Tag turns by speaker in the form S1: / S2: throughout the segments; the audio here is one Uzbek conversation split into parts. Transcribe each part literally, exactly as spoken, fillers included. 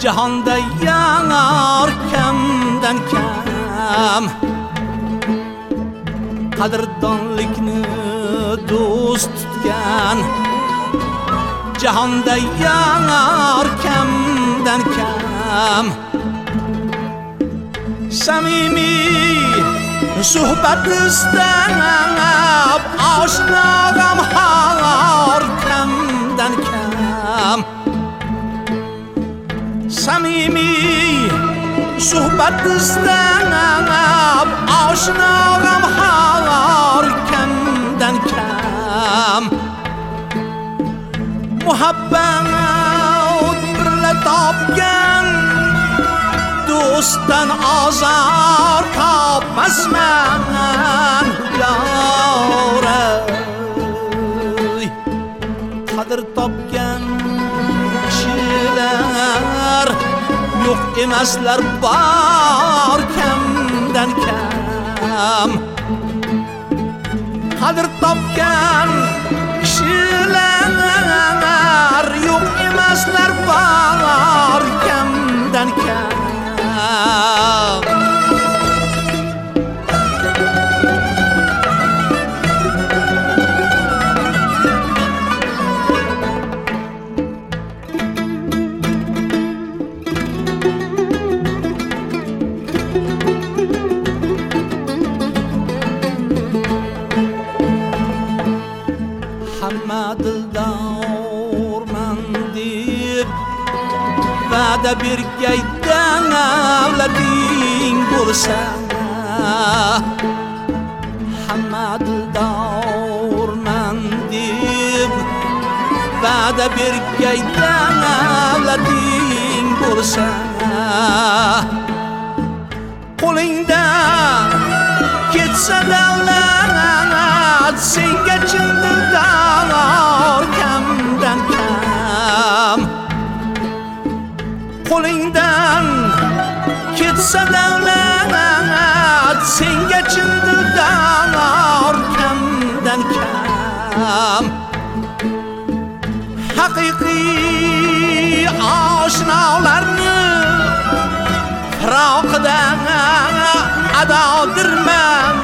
S1: Cihanda yanar kamdan kam qadrdonlikni do'st tutgan Cihanda yanar kamdan kam samimiy suhbat istab oshnog'am har kamdan kam samimiy suhbat istab oshnog'am har kamdan kam muhabbat birla topgan do'stdan ozor topmasman yoray qadr topgan kishilar yo'q emaslar bor kamdan kam qadr topgan kishilar yo'q emaslar bor kamdan kam hamma dildorman deb va'da bergaydan avlating bo'lsa hamma dildorman deb va'da bergaydan avlating bo'lsa qo'lingdan ketsa davlat senga chin dildan kamdan kam qo'lingdan ketsa davlat senga chin dildan kamdan kam haqiqiy oshnolarni firoqidan adodirman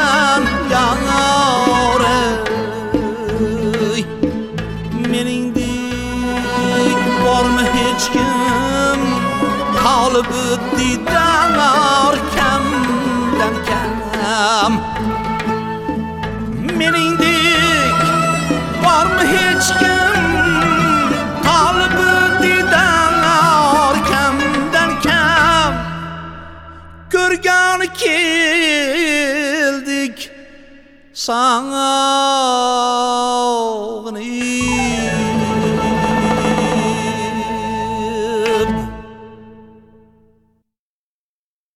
S1: yoray meningdek bormi hech kim qolib diydor kamdan kam meningdek bormi hech kim qolib diydor kamdan kam ko'rgani keldik sana